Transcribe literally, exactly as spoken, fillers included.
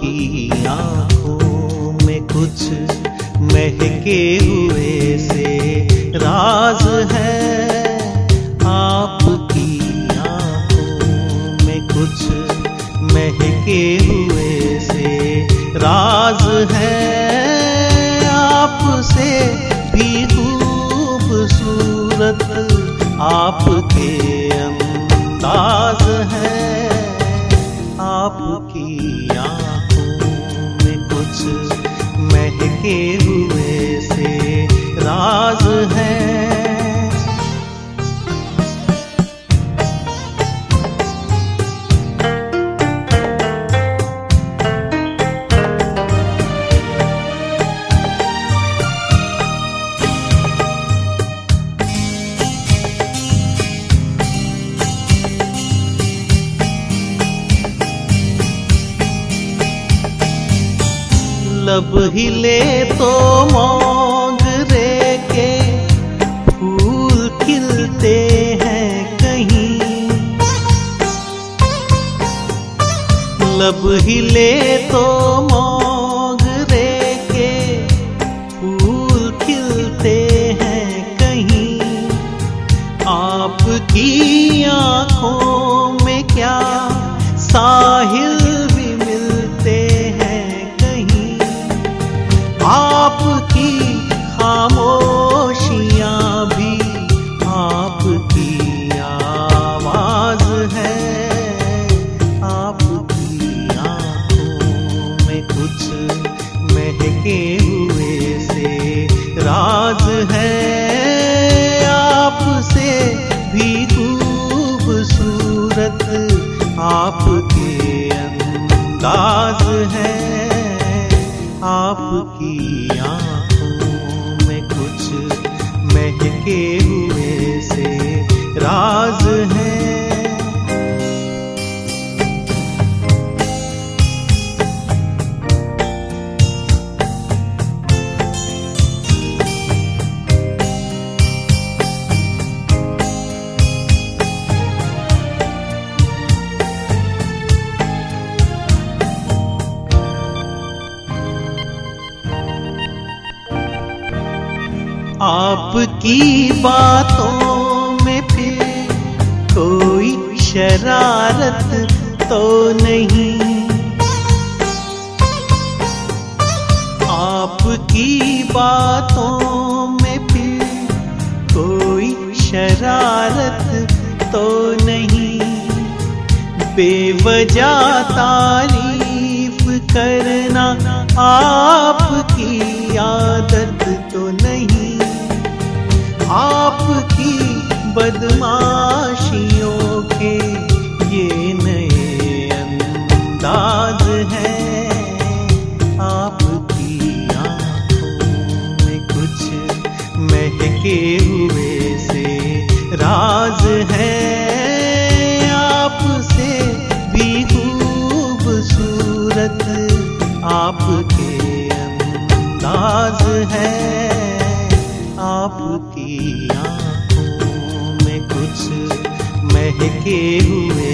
आपकी आंखों में कुछ महके हुए से राज है, आपकी आंखों में कुछ महके हुए से राज है, आपसे भी खूबसूरत आपके अंदाज है, आपकी आंखों में कुछ महके हुए से राज है। लब हिले तो मोगरे के फूल खिलते हैं कहीं, लब हिले तो मोगरे के फूल खिलते हैं कहीं, आपकी आंखों में क्या साहिल भी मिलते हैं, आपकी खामोशियां भी आपकी आवाज है, आपकी आंखों में कुछ महके हुए से राज है, आपसे भी खूबसूरत आपके अंदाज है, आपकी आंखों में कुछ महके हुए से राज है। आपकी बातों में फिर कोई शरारत तो नहीं, आपकी बातों में फिर कोई शरारत तो नहीं, बेवजह तारीफ करना आपकी आदत तो नहीं, आपकी बदमाशियों के ये नए अंदाज हैं, आपकी आंखों में कुछ महके हुए से राज है, आपसे भी खूबसूरत आपके अंदाज है, आपकी आंखों में कुछ महके हुए